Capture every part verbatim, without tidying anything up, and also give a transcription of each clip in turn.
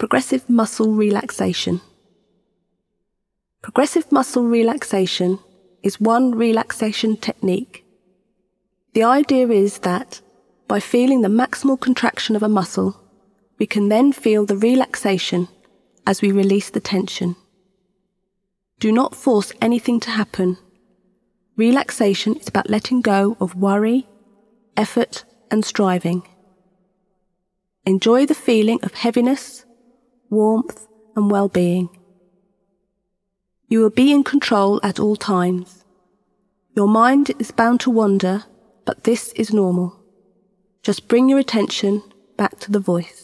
Progressive muscle relaxation. Progressive muscle relaxation is one relaxation technique. The idea is that by feeling the maximal contraction of a muscle, we can then feel the relaxation as we release the tension. Do not force anything to happen. Relaxation is about letting go of worry, effort, and striving. Enjoy the feeling of heaviness, warmth, and well-being. You will be in control at all times. Your mind is bound to wander, but this is normal. Just bring your attention back to the voice.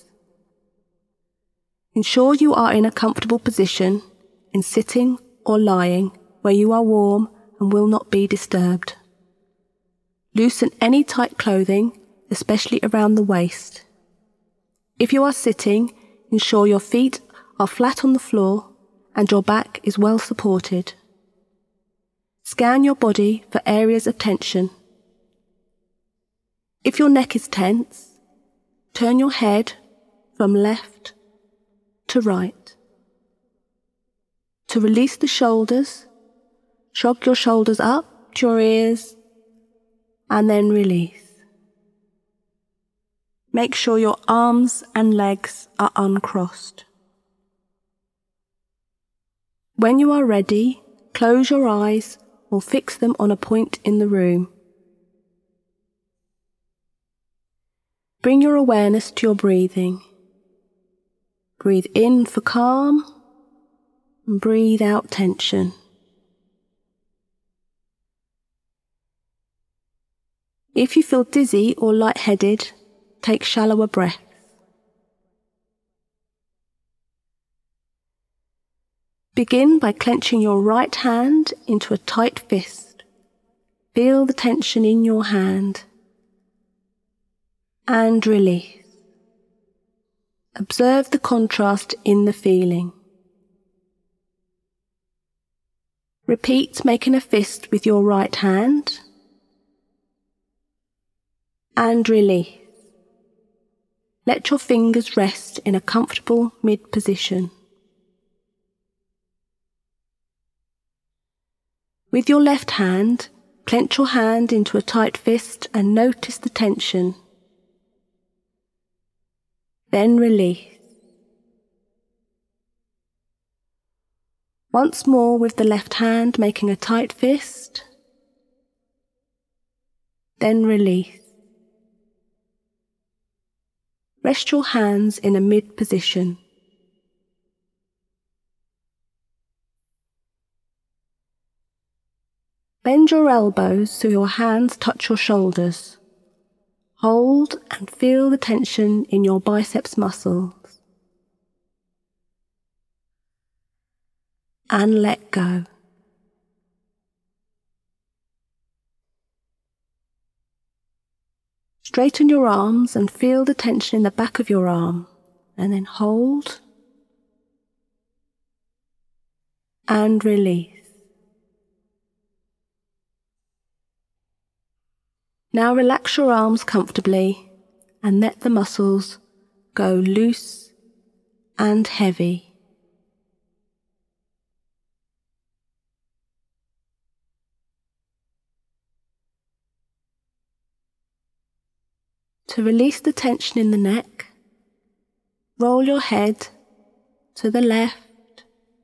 Ensure you are in a comfortable position, in sitting or lying, where you are warm and will not be disturbed. Loosen any tight clothing, especially around the waist. If you are sitting, ensure your feet are flat on the floor and your back is well supported. Scan your body for areas of tension. If your neck is tense, turn your head from left to right. To release the shoulders, shrug your shoulders up to your ears and then release. Make sure your arms and legs are uncrossed. When you are ready, close your eyes or fix them on a point in the room. Bring your awareness to your breathing. Breathe in for calm and breathe out tension. If you feel dizzy or lightheaded, take shallower breaths. Begin by clenching your right hand into a tight fist. Feel the tension in your hand. And release. Observe the contrast in the feeling. Repeat making a fist with your right hand. And release. Let your fingers rest in a comfortable mid-position. With your left hand, clench your hand into a tight fist and notice the tension. Then release. Once more with the left hand making a tight fist. Then release. Rest your hands in a mid-position. Bend your elbows so your hands touch your shoulders. Hold and feel the tension in your biceps muscles. And let go. Straighten your arms and feel the tension in the back of your arm, and then hold and release. Now relax your arms comfortably and let the muscles go loose and heavy. To release the tension in the neck, roll your head to the left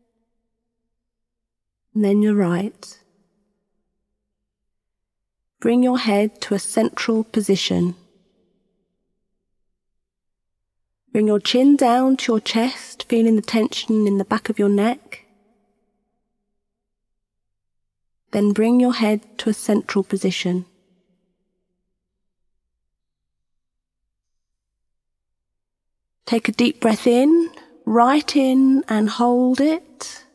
and then your right. Bring your head to a central position. Bring your chin down to your chest, feeling the tension in the back of your neck. Then bring your head to a central position. Take a deep breath in, right in and hold it.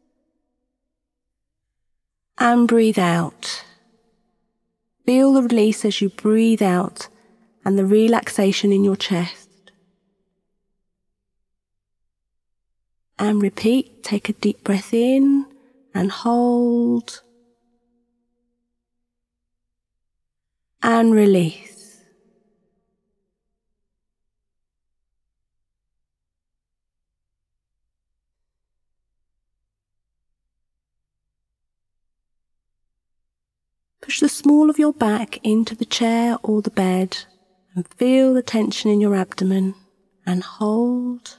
And breathe out. Feel the release as you breathe out and the relaxation in your chest. And repeat, take a deep breath in and hold. And release. Push the small of your back into the chair or the bed and feel the tension in your abdomen and hold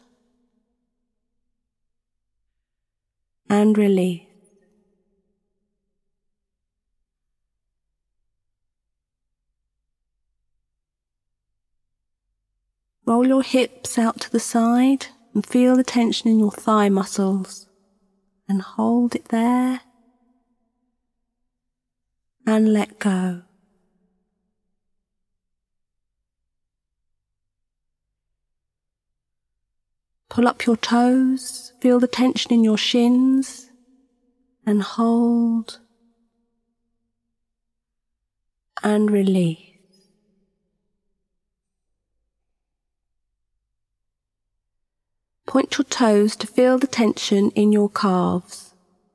and release. Roll your hips out to the side and feel the tension in your thigh muscles and hold it there and let go. Pull up your toes, feel the tension in your shins and hold and release. Point your toes to feel the tension in your calves.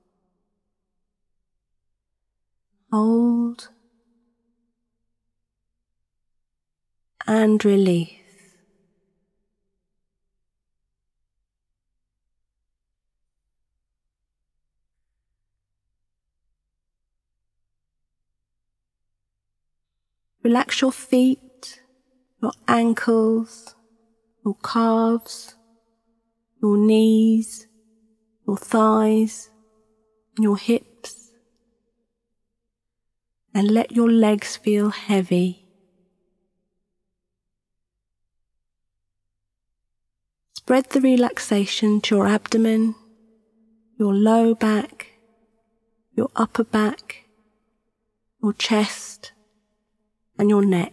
Hold and release. Relax your feet, your ankles, your calves, your knees, your thighs, your hips, and let your legs feel heavy. Spread the relaxation to your abdomen, your low back, your upper back, your chest, and your neck.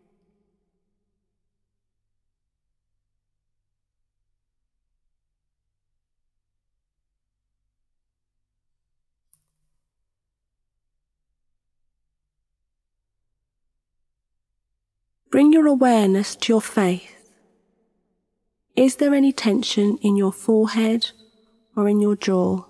Bring your awareness to your face. Is there any tension in your forehead or in your jaw?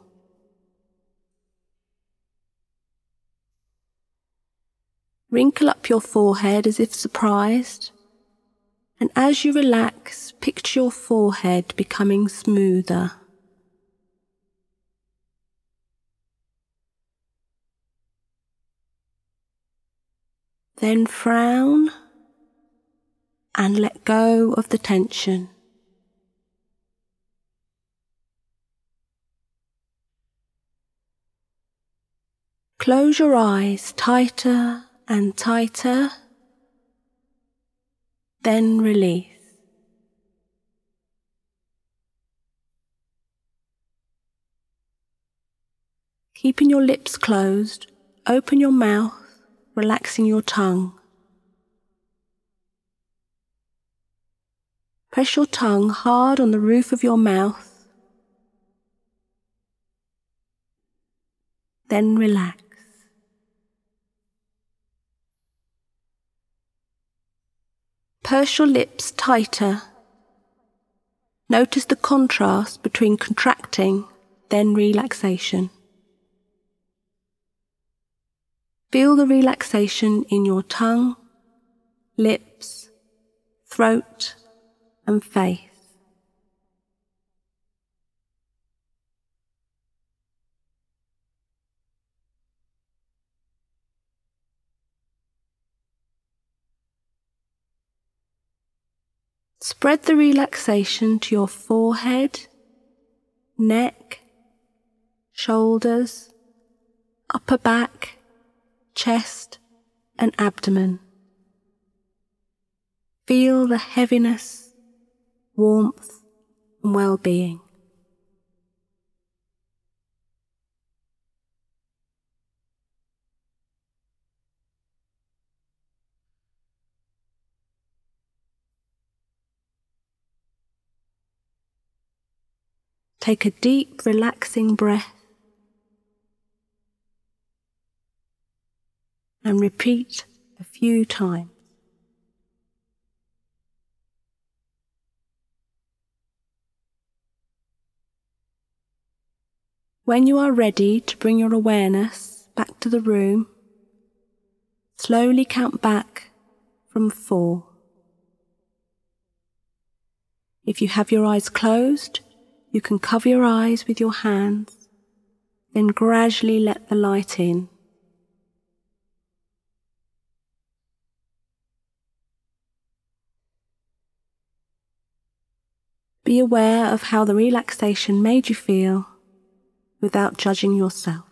Wrinkle up your forehead as if surprised, and as you relax, picture your forehead becoming smoother. Then frown and let go of the tension. Close your eyes tighter and tighter, then release. Keeping your lips closed, open your mouth, relaxing your tongue. Press your tongue hard on the roof of your mouth, then relax. Purse your lips tighter. Notice the contrast between contracting, then relaxation. Feel the relaxation in your tongue, lips, throat, and face. Spread the relaxation to your forehead, neck, shoulders, upper back, chest, and abdomen. Feel the heaviness, warmth, and well-being. Take a deep, relaxing breath and repeat a few times. When you are ready to bring your awareness back to the room, slowly count back from four. If you have your eyes closed, you can cover your eyes with your hands, then gradually let the light in. Be aware of how the relaxation made you feel without judging yourself.